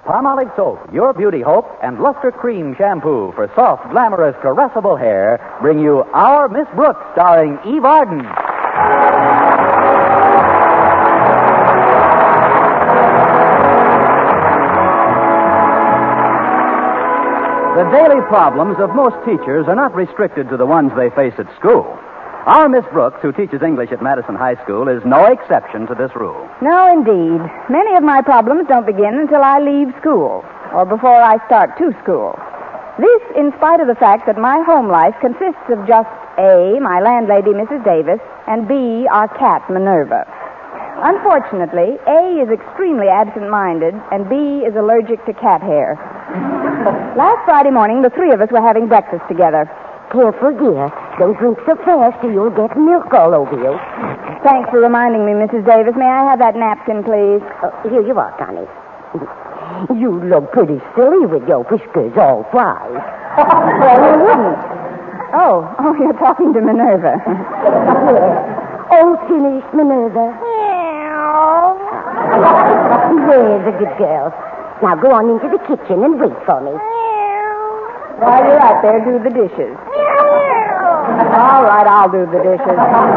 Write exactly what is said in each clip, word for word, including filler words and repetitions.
Palmolive Soap, Your Beauty Hope, and Luster Cream Shampoo for soft, glamorous, caressable hair bring you Our Miss Brooks, starring Eve Arden. The daily problems of most teachers are not restricted to the ones they face at school. Our Miss Brooks, who teaches English at Madison High School, is no exception to this rule. No, indeed. Many of my problems don't begin until I leave school, or before I start to school. This, in spite of the fact that my home life consists of just A, my landlady, Missus Davis, and B, our cat, Minerva. Unfortunately, A is extremely absent-minded, and B is allergic to cat hair. Last Friday morning, the three of us were having breakfast together. Careful, dear. Don't drink so fast or you'll get milk all over you. Thanks for reminding me, Missus Davis. May I have that napkin, please? Uh, here you are, Connie. You look pretty silly with your whiskers all fried. Well, you wouldn't. Oh, oh, you're talking to Minerva. Yes. All finished, Minerva. There's a good girl. Now go on into the kitchen and wait for me. While you're out there, do the dishes. All right, I'll do the dishes.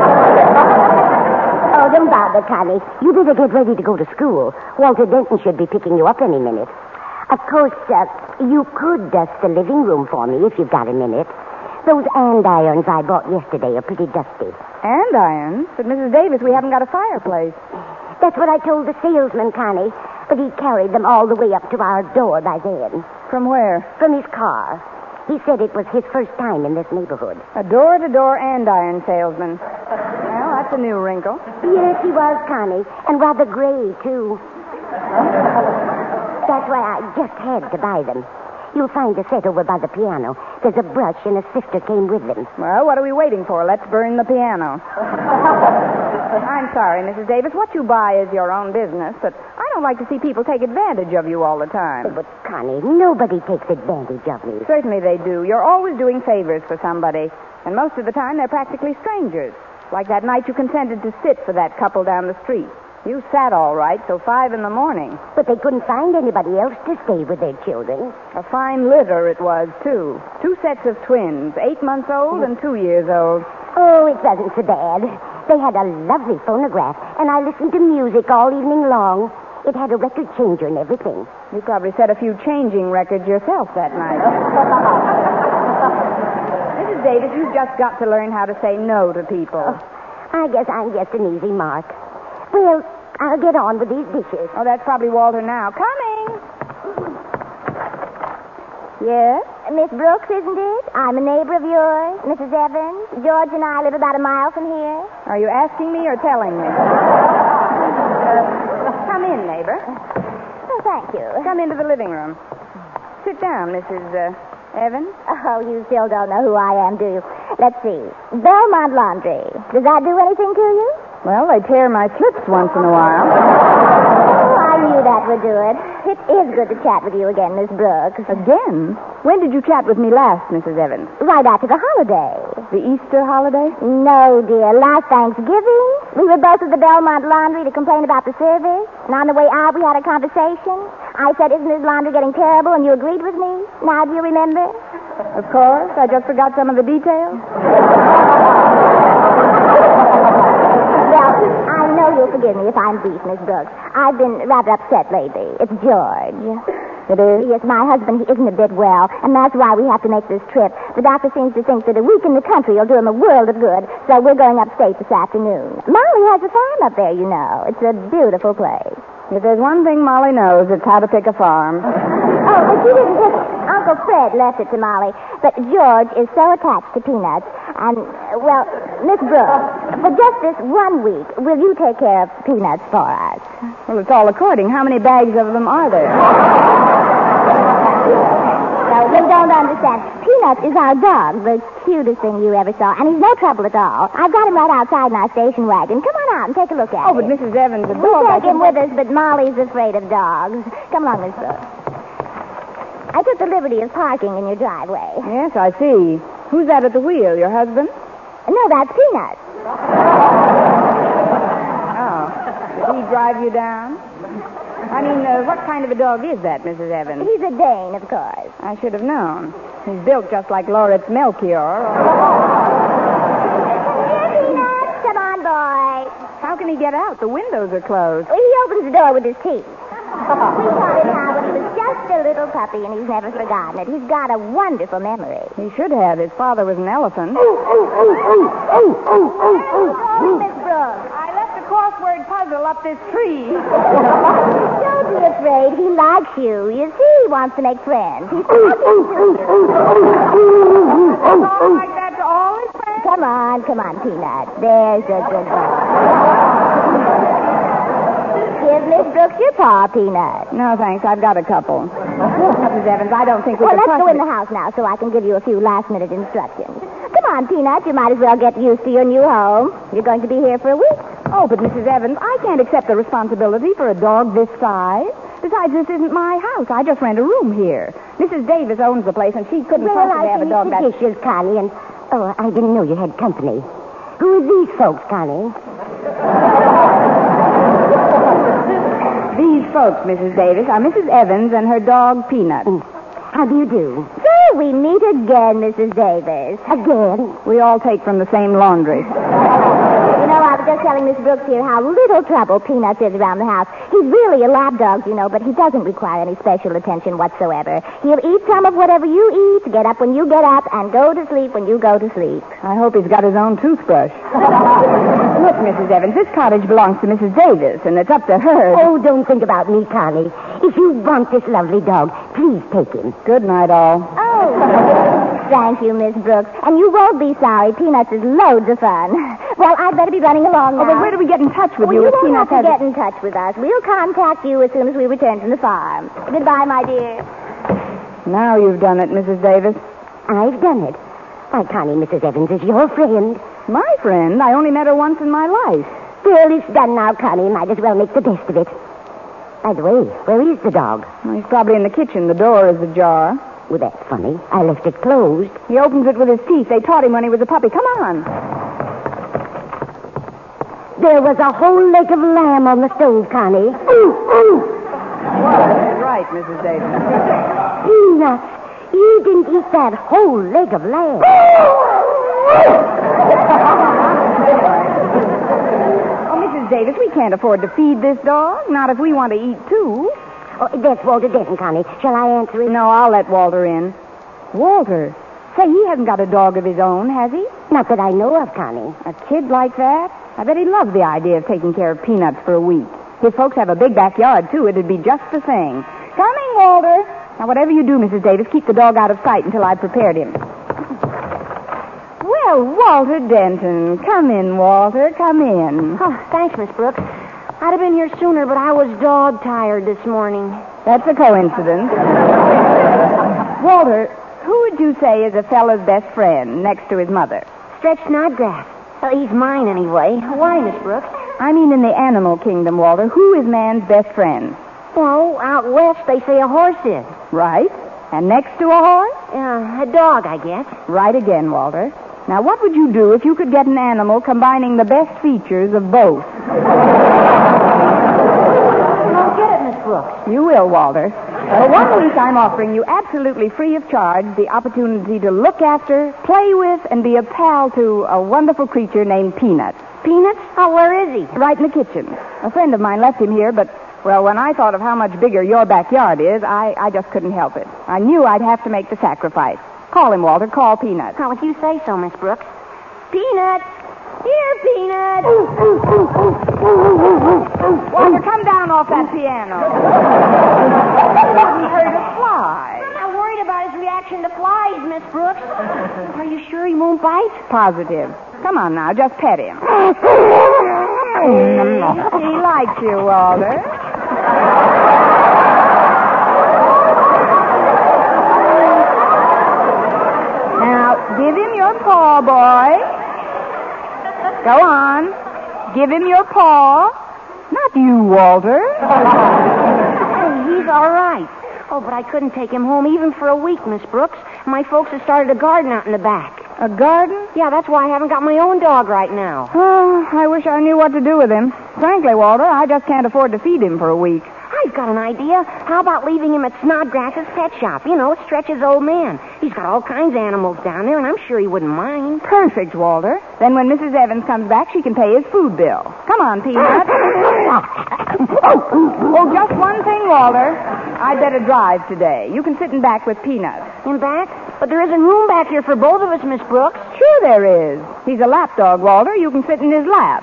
Oh, don't bother, Connie. You better get ready to go to school. Walter Denton should be picking you up any minute. Of course, uh, you could dust the living room for me if you've got a minute. Those andirons I bought yesterday are pretty dusty. Andirons? But, Missus Davis, we haven't got a fireplace. That's what I told the salesman, Connie. But he carried them all the way up to our door by then. From where? From his car. He said it was his first time in this neighborhood. A door-to-door andiron salesman. Well, that's a new wrinkle. Yes, he was, Connie. And rather gray, too. That's why I just had to buy them. You'll find the set over by the piano. There's a brush and a sifter came with them. Well, what are we waiting for? Let's burn the piano. I'm sorry, Missus Davis. What you buy is your own business, but I don't like to see people take advantage of you all the time. But, Connie, nobody takes advantage of me. Certainly they do. You're always doing favors for somebody, and most of the time they're practically strangers. Like that night you consented to sit for that couple down the street. You sat all right till five in the morning. But they couldn't find anybody else to stay with their children. A fine litter it was, too. Two sets of twins, eight months old and two years old. Oh, it wasn't so bad. They had a lovely phonograph, and I listened to music all evening long. It had a record changer and everything. You probably set a few changing records yourself that night. Missus Davis, you've just got to learn how to say no to people. Oh, I guess I'm just an easy mark. Well, I'll get on with these dishes. Oh, that's probably Walter now. Coming! Yes? Miss Brooks, isn't it? I'm a neighbor of yours, Missus Evans. George and I live about a mile from here. Are you asking me or telling me? Come in, neighbor. Oh, thank you. Come into the living room. Sit down, Missus Uh, Evans. Oh, you still don't know who I am, do you? Let's see. Belmont Laundry. Does that do anything to you? Well, they tear my slips once in a while. Oh, I knew that would do it. It is good to chat with you again, Miss Brooks. Again? When did you chat with me last, Missus Evans? Right after the holiday. The Easter holiday? No, dear. Last Thanksgiving. We were both at the Belmont Laundry to complain about the service. And on the way out, we had a conversation. I said, isn't this laundry getting terrible? And you agreed with me. Now, do you remember? Of course. I just forgot some of the details. I know you'll forgive me if I'm brief, Miss Brooks. I've been rather upset lately. It's George. It is? Yes, my husband, he isn't a bit well, and that's why we have to make this trip. The doctor seems to think that a week in the country will do him a world of good, so we're going upstate this afternoon. Molly has a farm up there, you know. It's a beautiful place. If there's one thing Molly knows, it's how to pick a farm. Oh, but she didn't pick it. Uncle Fred left it to Molly. But George is so attached to Peanuts. And, well, Miss Brooks, for just this one week, will you take care of Peanuts for us? Well, it's all according. How many bags of them are there? No, you don't understand. Peanuts is our dog, the cutest thing you ever saw, and he's no trouble at all. I've got him right outside in our station wagon. Come on out and take a look at Oh, him. but Missus Evans, the We dog... take him with us, but Molly's afraid of dogs. Come along, Miss Brooks. I took the liberty of parking in your driveway. Yes, I see. Who's that at the wheel, your husband? No, that's Peanuts. Oh. Did he drive you down? I mean, uh, what kind of a dog is that, Missus Evans? He's a Dane, of course. I should have known. He's built just like Lauritz Melchior. Here, Peanuts. Come on, boy. How can he get out? The windows are closed. Well, he opens the door with his teeth. We taught him how when he was just a little puppy, and he's never forgotten it. He's got a wonderful memory. He should have. His father was an elephant. Oh, Miss Brooks. I left a crossword puzzle up this tree. Don't be afraid. He likes you. You see, he wants to make friends. He's Talk like that to all his friends? Come on, come on, Peanut. There's a good boy. Give Miss Brooks your paw, Peanut. No, thanks. I've got a couple. Missus Evans, I don't think we Well, can let's trust go in it. the house now so I can give you a few last-minute instructions. Come on, Peanut. You might as well get used to your new home. You're going to be here for a week. Oh, but Missus Evans, I can't accept the responsibility for a dog this size. Besides, this isn't my house. I just rent a room here. Missus Davis owns the place, and she couldn't Well, possibly I have a dog finished that... the dishes, Connie, and... Oh, I didn't know you had company. Who are these folks, Connie? These folks, Missus Davis, are Missus Evans and her dog, Peanut. How do you do? So we meet again, Missus Davis. Again? We all take from the same laundry. You know, I was just telling Miss Brooks here how little trouble Peanuts is around the house. He's really a lap dog, you know, but he doesn't require any special attention whatsoever. He'll eat some of whatever you eat, get up when you get up, and go to sleep when you go to sleep. I hope he's got his own toothbrush. Look, Missus Evans, this cottage belongs to Missus Davis, and it's up to her. Oh, don't think about me, Connie. If you want this lovely dog, please take him. Good night, all. Oh, thank you, Miss Brooks. And you won't be sorry. Peanuts is loads of fun. Well, I'd better be running along now. Oh, but where do we get in touch with well, you you if won't Peanuts have to has... get in touch with us. We'll contact you as soon as we return from the farm. Goodbye, my dear. Now you've done it, Missus Davis. I've done it. Why, Connie, Missus Evans is your friend. My friend? I only met her once in my life. Well, it's done now, Connie. Might as well make the best of it. By the way, where is the dog? Well, he's probably in the kitchen. The door is ajar. Well, that's funny. I left it closed. He opens it with his teeth. They taught him when he was a puppy. Come on. There was a whole leg of lamb on the stove, Connie. Ooh, ooh. That's right, Missus Davis. Peanuts, you didn't eat that whole leg of lamb. Oh, Missus Davis, we can't afford to feed this dog. Not if we want to eat, too. Oh, that's Walter Denton, Connie. Shall I answer it? No, I'll let Walter in. Walter? Say, he hasn't got a dog of his own, has he? Not that I know of, Connie. A kid like that? I bet he'd love the idea of taking care of Peanuts for a week. His folks have a big backyard, too. It'd be just the thing. Coming, Walter. Now, whatever you do, Missus Davis, keep the dog out of sight until I've prepared him. Well, Walter Denton. Come in, Walter. Come in. Oh, thanks, Miss Brooks. I'd have been here sooner, but I was dog-tired this morning. That's a coincidence. Walter, who would you say is a fellow's best friend next to his mother? Stretch Snodgrass. Well, he's mine anyway. Why, Miss Brooks? I mean in the animal kingdom, Walter. Who is man's best friend? Well, out west they say a horse is. Right. And next to a horse? Yeah, a dog, I guess. Right again, Walter. Now, what would you do if you could get an animal combining the best features of both? I'll get it, Miss Brooks. You will, Walter. For one week, I'm offering you absolutely free of charge the opportunity to look after, play with, and be a pal to a wonderful creature named Peanuts. Peanuts? Oh, where is he? Right in the kitchen. A friend of mine left him here, but, well, when I thought of how much bigger your backyard is, I, I just couldn't help it. I knew I'd have to make the sacrifice. Call him, Walter. Call Peanuts. How would you say so, Miss Brooks? Peanuts. Here, Peanuts. Walter, come down off that piano. He heard a fly. I'm not worried about his reaction to flies, Miss Brooks. Are you sure he won't bite? Positive. Come on now, just pet him. He likes you, Walter. Now, give him your paw, boy. Go on. Give him your paw. Not you, Walter. Oh, he's all right. Oh, but I couldn't take him home even for a week, Miss Brooks. My folks have started a garden out in the back. A garden? Yeah, that's why I haven't got my own dog right now. Oh, I wish I knew what to do with him. Frankly, Walter, I just can't afford to feed him for a week. I've got an idea. How about leaving him at Snodgrass's pet shop? You know, Stretch's old man. He's got all kinds of animals down there, and I'm sure he wouldn't mind. Perfect, Walter. Then when Missus Evans comes back, she can pay his food bill. Come on, Peanut. Oh, just one thing, Walter. I'd better drive today. You can sit in back with Peanut. In back? But there isn't room back here for both of us, Miss Brooks. Sure there is. He's a lap dog, Walter. You can sit in his lap.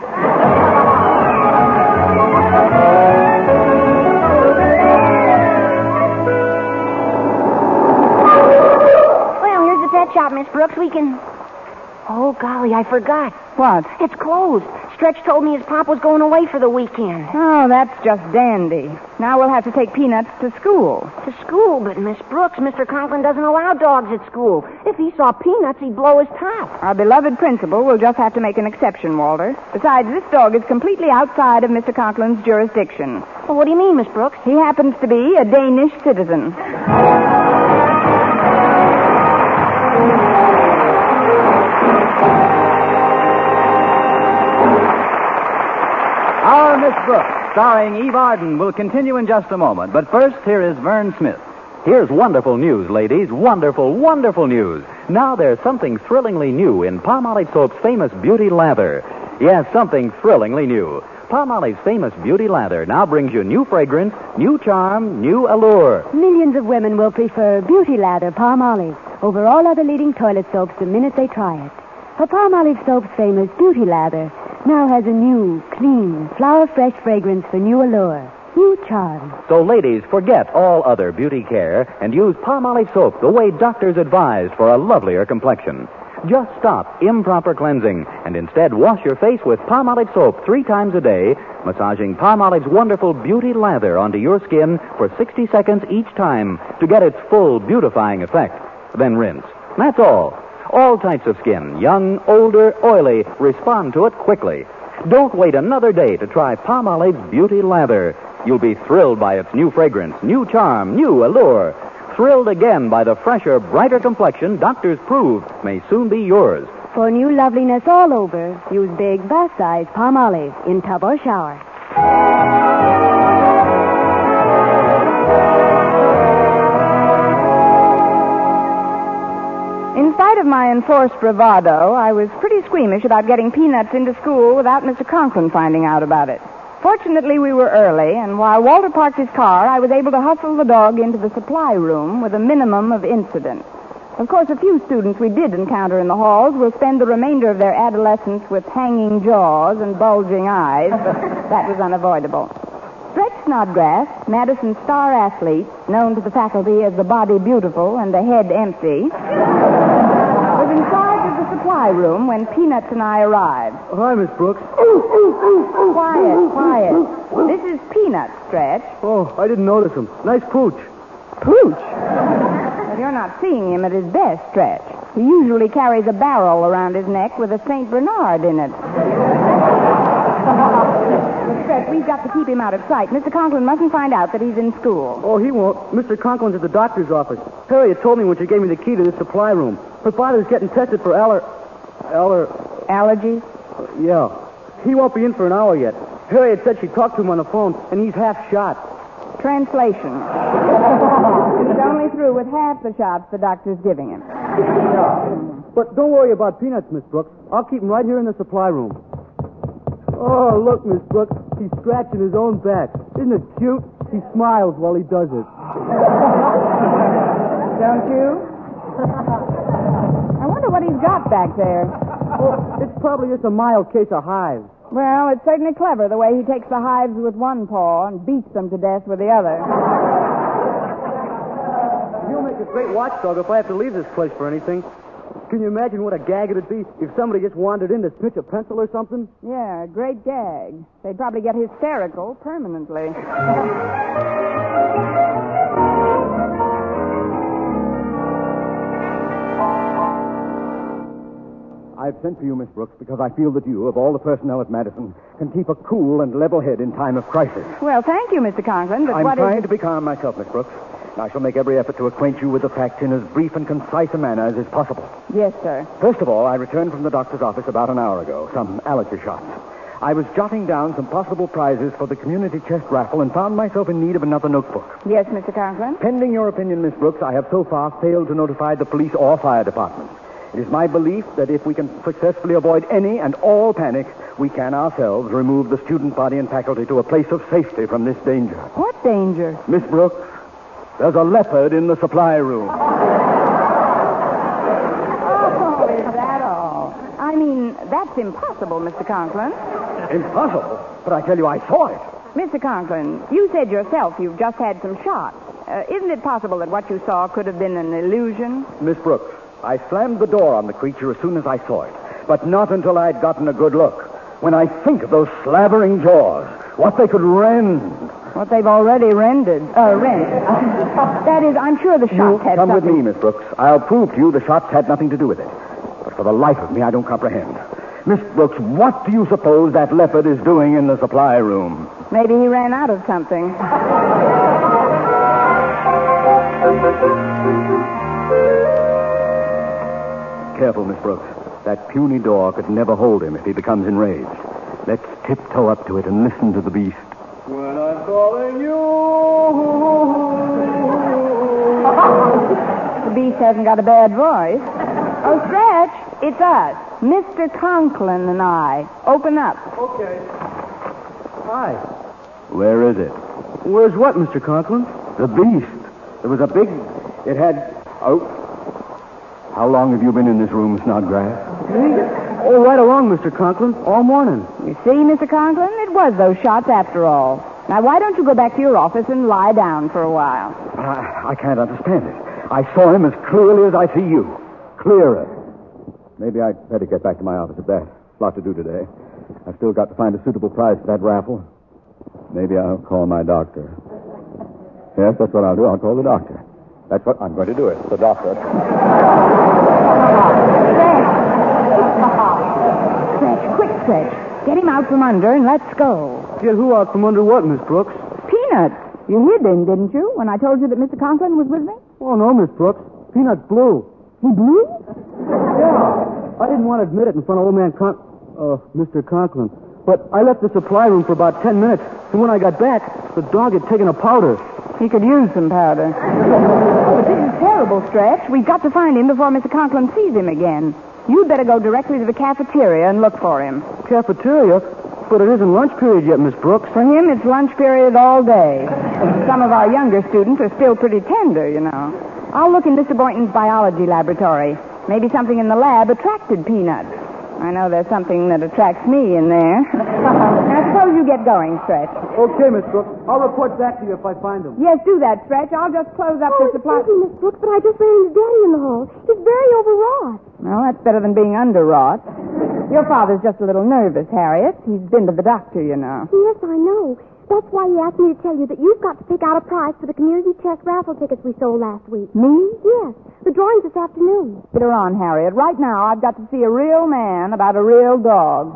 Well, here's the pet shop, Miss Brooks. We can... Oh, golly, I forgot. What? It's closed. Stretch told me his pop was going away for the weekend. Oh, that's just dandy. Now we'll have to take Peanuts to school. To school? But, Miss Brooks, Mister Conklin doesn't allow dogs at school. If he saw Peanuts, he'd blow his top. Our beloved principal will just have to make an exception, Walter. Besides, this dog is completely outside of Mister Conklin's jurisdiction. Well, what do you mean, Miss Brooks? He happens to be a Danish citizen. Our Miss Brooks, starring Eve Arden, will continue in just a moment. But first, here is Vern Smith. Here's wonderful news, ladies. Wonderful, wonderful news. Now there's something thrillingly new in Palmolive Soap's famous Beauty Lather. Yes, something thrillingly new. Palmolive's famous Beauty Lather now brings you new fragrance, new charm, new allure. Millions of women will prefer Beauty Lather Palmolive over all other leading toilet soaps the minute they try it. For Palmolive Soap's famous Beauty Lather now has a new, clean, flower-fresh fragrance for new allure, new charm. So, ladies, forget all other beauty care and use Palmolive Soap the way doctors advised for a lovelier complexion. Just stop improper cleansing and instead wash your face with Palmolive Soap three times a day, massaging Palmolive's wonderful Beauty Lather onto your skin for sixty seconds each time to get its full beautifying effect. Then rinse. That's all. All types of skin, young, older, oily, respond to it quickly. Don't wait another day to try Palmolive's Beauty Lather. You'll be thrilled by its new fragrance, new charm, new allure. Thrilled again by the fresher, brighter complexion doctors prove may soon be yours. For new loveliness all over, use big bath-size Palmolive in tub or shower. In spite of my enforced bravado, I was pretty squeamish about getting Peanuts into school without Mister Conklin finding out about it. Fortunately, we were early, and while Walter parked his car, I was able to hustle the dog into the supply room with a minimum of incident. Of course, a few students we did encounter in the halls will spend the remainder of their adolescence with hanging jaws and bulging eyes, but that was unavoidable. Stretch Snodgrass, Madison's star athlete, known to the faculty as the body beautiful and the head empty, was in charge of the supply room when Peanuts and I arrived. Oh, hi, Miss Brooks. Quiet, quiet. This is Peanuts, Stretch. Oh, I didn't notice him. Nice pooch. Pooch? But you're not seeing him at his best, Stretch. He usually carries a barrel around his neck with a Saint Bernard in it. Stretch, we've got to keep him out of sight. Mister Conklin mustn't find out that he's in school. Oh, he won't. Mister Conklin's at the doctor's office. Harriet told me when she gave me the key to the supply room. Her father's getting tested for aller... aller... Allergies? Uh, yeah. He won't be in for an hour yet. Harriet said she talked to him on the phone, and he's half shot. Translation. He's only through with half the shots the doctor's giving him. Yeah. But don't worry about Peanuts, Miss Brooks. I'll keep him right here in the supply room. Oh, look, Miss Brooks. He's scratching his own back. Isn't it cute? He smiles while he does it. Don't you? I wonder what he's got back there. Oh, it's probably just a mild case of hives. Well, it's certainly clever the way he takes the hives with one paw and beats them to death with the other. You'll make a great watchdog if I have to leave this place for anything. Can you imagine what a gag it'd be if somebody just wandered in to snitch a pencil or something? Yeah, great gag. They'd probably get hysterical permanently. I've sent for you, Miss Brooks, because I feel that you, of all the personnel at Madison, can keep a cool and level head in time of crisis. Well, thank you, Mister Conklin, but I'm what trying is... to be calm myself, Miss Brooks. I shall make every effort to acquaint you with the facts in as brief and concise a manner as is possible. Yes, sir. First of all, I returned from the doctor's office about an hour ago, some allergy shots. I was jotting down some possible prizes for the community chest raffle and found myself in need of another notebook. Yes, Mister Conklin? Pending your opinion, Miss Brooks, I have so far failed to notify the police or fire department. It is my belief that if we can successfully avoid any and all panic, we can ourselves remove the student body and faculty to a place of safety from this danger. What danger? Miss Brooks, there's a leopard in the supply room. Oh, is that all? I mean, that's impossible, Mister Conklin. Impossible? But I tell you, I saw it. Mister Conklin, you said yourself you've just had some shots. Uh, isn't it possible that what you saw could have been an illusion? Miss Brooks, I slammed the door on the creature as soon as I saw it, but not until I'd gotten a good look. When I think of those slavering jaws, what they could rend. What they've already rendered. Uh, rent. That is, I'm sure the shots You had come something... with me, Miss Brooks. I'll prove to you the shots had nothing to do with it. But for the life of me, I don't comprehend. Miss Brooks, what do you suppose that leopard is doing in the supply room? Maybe he ran out of something. Careful, Miss Brooks. That puny door could never hold him if he becomes enraged. Let's tiptoe up to it and listen to the beast. When I'm calling you... The beast hasn't got a bad voice. Oh, Stretch, it's us. Mister Conklin and I. Open up. Okay. Hi. Where is it? Where's what, Mister Conklin? The beast. There was a big... It had... Oh. How long have you been in this room, Snodgrass? Oh, right along, Mister Conklin. All morning. You see, Mister Conklin, it was those shots after all. Now, why don't you go back to your office and lie down for a while? I, I can't understand it. I saw him as clearly as I see you. Clearer. Maybe I'd better get back to my office at that. Lot to do today. I've still got to find a suitable prize for that raffle. Maybe I'll call my doctor. Yes, that's what I'll do. I'll call the doctor. That's what I'm going to do it. The doctor. Stretch, quick, Stretch. Get him out from under and let's go. Get who out from under what, Miss Brooks? Peanuts. You hid him, didn't you, when I told you that Mister Conklin was with me? Oh, no, Miss Brooks. Peanut's blue. He blew? Yeah. I didn't want to admit it in front of old man Con... Uh, Mister Conklin. But I left the supply room for about ten minutes, and when I got back, the dog had taken a powder. He could use some powder. But this is terrible, Stretch. We've got to find him before Mister Conklin sees him again. You'd better go directly to the cafeteria and look for him. Cafeteria? But it isn't lunch period yet, Miss Brooks. For him, it's lunch period all day. Some of our younger students are still pretty tender, you know. I'll look in Mister Boynton's biology laboratory. Maybe something in the lab attracted Peanuts. I know there's something that attracts me in there. Now, suppose you get going, Stretch. Okay, Miss Brooks. I'll report back to you if I find him. Yes, do that, Stretch. I'll just close up Oh, the supply... excuse me, Miss Brooks, but I just ran into Daddy in the hall. He's very overwrought. Well, that's better than being underwrought. Your father's just a little nervous, Harriet. He's been to the doctor, you know. Yes, I know. That's why he asked me to tell you that you've got to pick out a prize for the community chest raffle tickets we sold last week. Me? Yes. The drawing's this afternoon. Get her on, Harriet. Right now, I've got to see a real man about a real dog.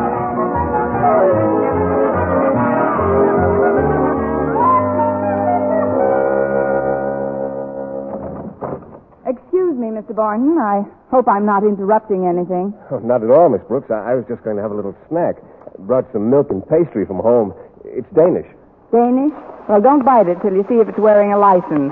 Excuse me, Mister Boynton. I hope I'm not interrupting anything. Oh, not at all, Miss Brooks. I, I was just going to have a little snack. Brought some milk and pastry from home. It's Danish. Danish? Well, don't bite it till you see if it's wearing a license.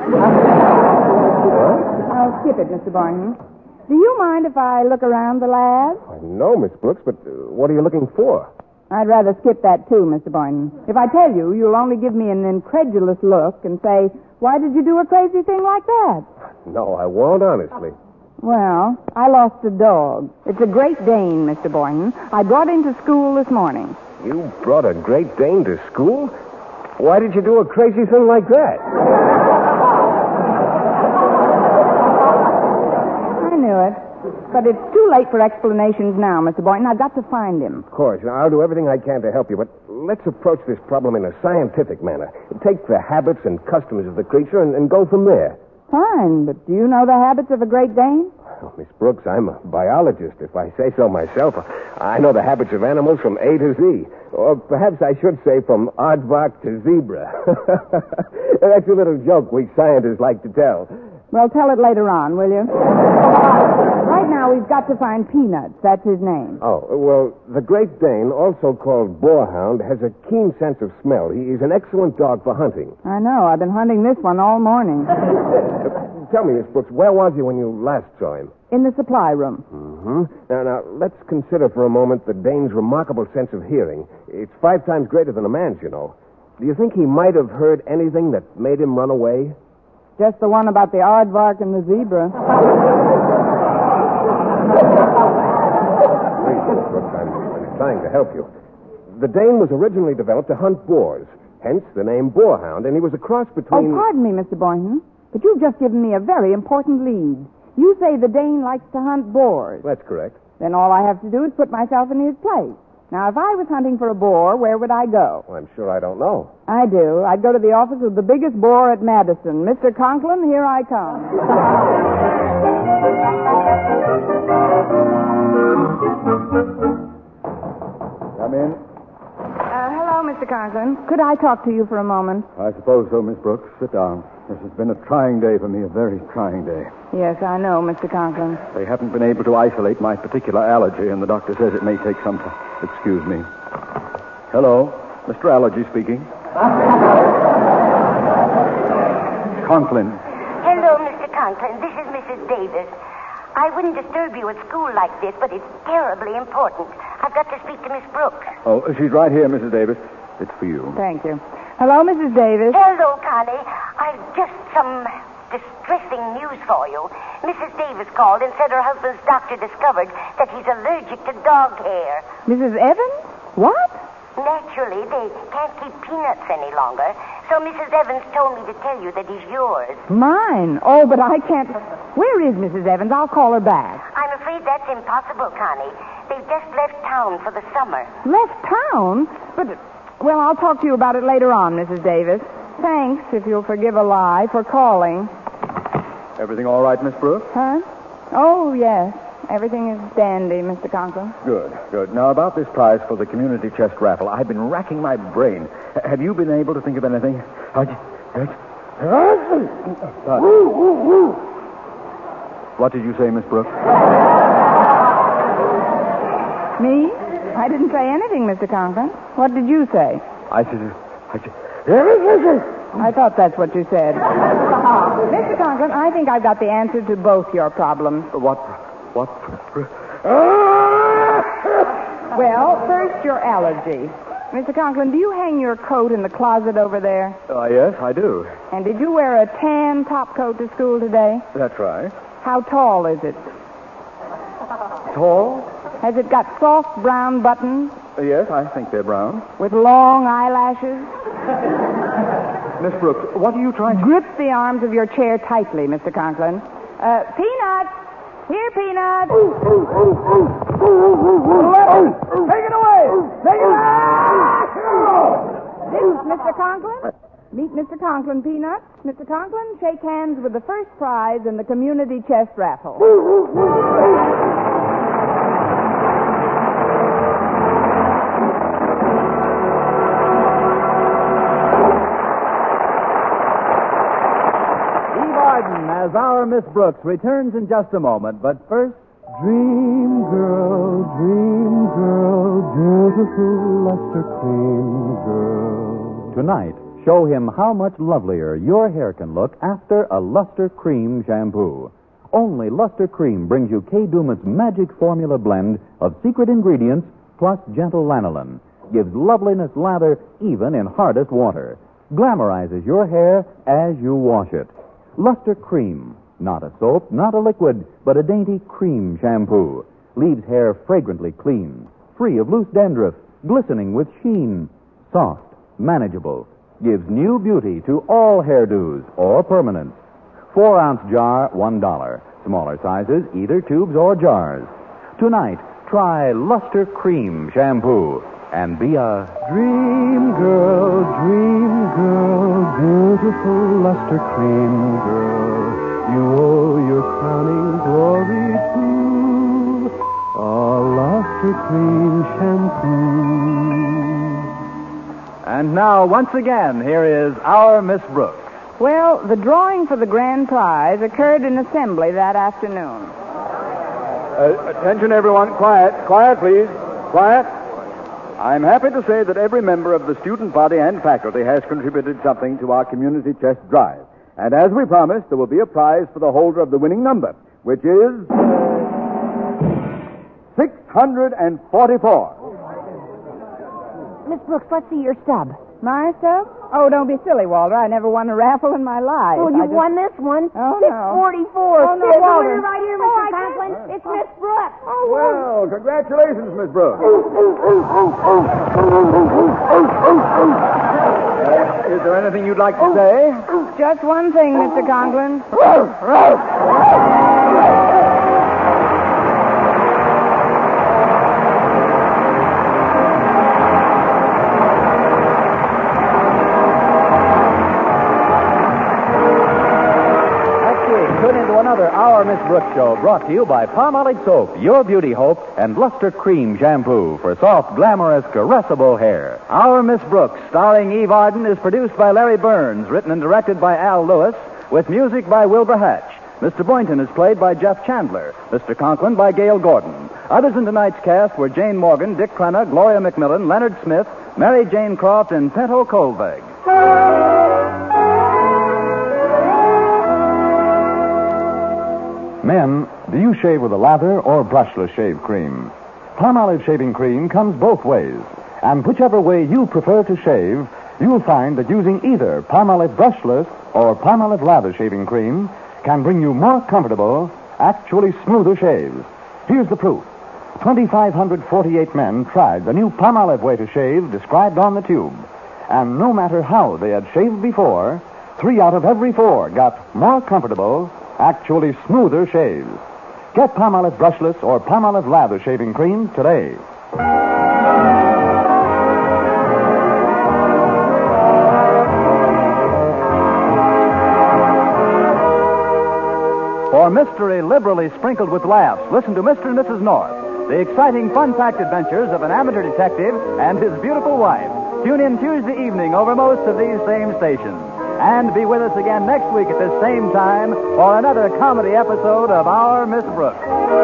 I'll skip it, Mister Boynton. Do you mind if I look around the lab? I know, Miss Brooks, but uh, what are you looking for? I'd rather skip that, too, Mister Boynton. If I tell you, you'll only give me an incredulous look and say, why did you do a crazy thing like that? No, I won't, honestly. Well, I lost a dog. It's a Great Dane, Mister Boynton. I brought him to school this morning. You brought a Great Dane to school? Why did you do a crazy thing like that? I knew it. But it's too late for explanations now, Mister Boynton. I've got to find him. Of course. I'll do everything I can to help you, but let's approach this problem in a scientific manner. Take the habits and customs of the creature and, and go from there. Fine, but do you know the habits of a Great Dane? Oh, Miss Brooks, I'm a biologist, if I say so myself. I know the habits of animals from A to Z. Or perhaps I should say from aardvark to zebra. That's a little joke we scientists like to tell. Well, tell it later on, will you? Right right now we've got to find Peanuts. That's his name. Oh, well, the Great Dane, also called Boarhound, has a keen sense of smell. He is an excellent dog for hunting. I know. I've been hunting this one all morning. Tell me, Miss Brooks, where was you when you last saw him? In the supply room. Mm-hmm. Now, now, let's consider for a moment the Dane's remarkable sense of hearing. It's five times greater than a man's, you know. Do you think he might have heard anything that made him run away? Just the one about the aardvark and the zebra. Please, Miss Brooks, I'm, I'm trying to help you. The Dane was originally developed to hunt boars, hence the name Boarhound, and he was a cross between... Oh, pardon me, Mister Boynton, but you've just given me a very important lead. You say the Dane likes to hunt boars. That's correct. Then all I have to do is put myself in his place. Now, if I was hunting for a boar, where would I go? Well, I'm sure I don't know. I do. I'd go to the office of the biggest boar at Madison. Mister Conklin, here I come. Come in. Uh, hello, Mister Conklin. Could I talk to you for a moment? I suppose so, Miss Brooks. Sit down. This has been a trying day for me, a very trying day. Yes, I know, Mister Conklin. They haven't been able to isolate my particular allergy, and the doctor says it may take some time. Excuse me. Hello, Mister Allergy speaking. Conklin. Hello, Mister Conklin. This is Missus Davis. I wouldn't disturb you at school like this, but it's terribly important. I've got to speak to Miss Brooks. Oh, she's right here, Missus Davis. It's for you. Thank you. Hello, Missus Davis. Hello, Connie. I've just some distressing news for you. Missus Davis called and said her husband's doctor discovered that he's allergic to dog hair. Missus Evans? What? Naturally, they can't keep Peanuts any longer, so Missus Evans told me to tell you that he's yours. Mine? Oh, but I can't... Where is Missus Evans? I'll call her back. I'm afraid that's impossible, Connie. They've just left town for the summer. Left town? But, well, I'll talk to you about it later on, Missus Davis. Thanks, if you'll forgive a lie, for calling. Everything all right, Miss Brooks? Huh? Oh, yes. Everything is dandy, Mister Conklin. Good, good. Now, about this prize for the community chest raffle, I've been racking my brain. H- have you been able to think of anything? I... Uh, what did you say, Miss Brooks? Me? I didn't say anything, Mister Conklin. What did you say? I said... I said... I thought that's what you said. Mister Conklin, I think I've got the answer to both your problems. What... What? Well, first, your allergy. Mister Conklin, do you hang your coat in the closet over there? Uh, yes, I do. And did you wear a tan top coat to school today? That's right. How tall is it? Tall? Has it got soft brown buttons? Uh, yes, I think they're brown. With long eyelashes? Miss Brooks, what are you trying to... Grip the arms of your chair tightly, Mister Conklin. Uh, Peanuts! Here, Peanuts! Take it away! Take it away! This is Mister Conklin. Meet Mister Conklin, Peanuts. Mister Conklin, shake hands with the first prize in the community chest raffle. As our Miss Brooks returns in just a moment, but first... Dream girl, dream girl, beautiful luster cream girl. Tonight, show him how much lovelier your hair can look after a Luster Cream shampoo. Only Luster Cream brings you Kay Daumit's magic formula blend of secret ingredients plus gentle lanolin. Gives loveliness lather even in hardest water. Glamorizes your hair as you wash it. Luster Cream. Not a soap, not a liquid, but a dainty cream shampoo. Leaves hair fragrantly clean, free of loose dandruff, glistening with sheen. Soft, manageable. Gives new beauty to all hairdos or permanents. Four ounce jar, one dollar. Smaller sizes, either tubes or jars. Tonight, try Luster Cream shampoo and be a dream girl, dream girl, beautiful luster cream girl. You owe your crowning glory to a luster cream shampoo. And now, once again, here is our Miss Brooks. Well, the drawing for the grand prize occurred in assembly that afternoon. Uh, attention, everyone. Quiet. Quiet, please. Quiet. I'm happy to say that every member of the student body and faculty has contributed something to our community chest drive. And as we promised, there will be a prize for the holder of the winning number, which is six hundred forty-four. Miss Brooks, let's see your stub. My stub? Oh, don't be silly, Walter. I never won a raffle in my life. Oh, you I just... won this one? Oh, six no. forty-four. Oh, no, There's the Walter. winner right here, Mister Oh, Conklin. It's Miss Brooks. Oh, Well, congratulations, Miss Brooks. Uh, is there anything you'd like to say? just one thing, Mister Conklin. Tune into another Our Miss Brooks show brought to you by Palmolive Soap, Your Beauty Hope, and Luster Cream Shampoo for soft, glamorous, caressable hair. Our Miss Brooks, starring Eve Arden, is produced by Larry Burns, written and directed by Al Lewis, with music by Wilbur Hatch. Mister Boynton is played by Jeff Chandler, Mister Conklin by Gail Gordon. Others in tonight's cast were Jane Morgan, Dick Crenna, Gloria McMillan, Leonard Smith, Mary Jane Croft, and Pinto Colvig. Men, do you shave with a lather or brushless shave cream? Palmolive shaving cream comes both ways. And whichever way you prefer to shave, you'll find that using either Palmolive brushless or Palmolive lather shaving cream can bring you more comfortable, actually smoother shaves. Here's the proof. two thousand five hundred forty-eight men tried the new Palmolive way to shave described on the tube. And no matter how they had shaved before, three out of every four got more comfortable, actually smoother shaves. Get Palmolive brushless or Palmolive lather shaving cream today. For mystery liberally sprinkled with laughs, listen to Mister and Missus North, the exciting fun-packed adventures of an amateur detective and his beautiful wife. Tune in Tuesday evening over most of these same stations. And be with us again next week at this same time for another comedy episode of Our Miss Brooks.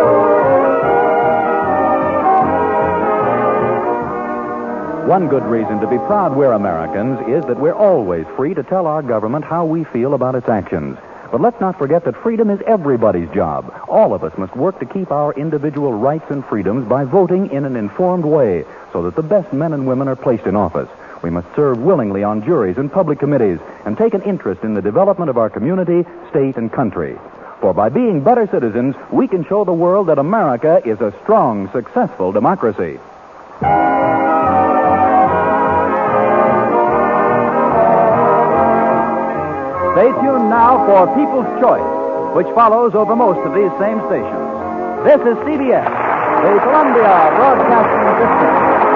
One good reason to be proud we're Americans is that we're always free to tell our government how we feel about its actions. But let's not forget that freedom is everybody's job. All of us must work to keep our individual rights and freedoms by voting in an informed way so that the best men and women are placed in office. We must serve willingly on juries and public committees and take an interest in the development of our community, state, and country. For by being better citizens, we can show the world that America is a strong, successful democracy. Stay tuned now for People's Choice, which follows over most of these same stations. This is C B S, the Columbia Broadcasting System.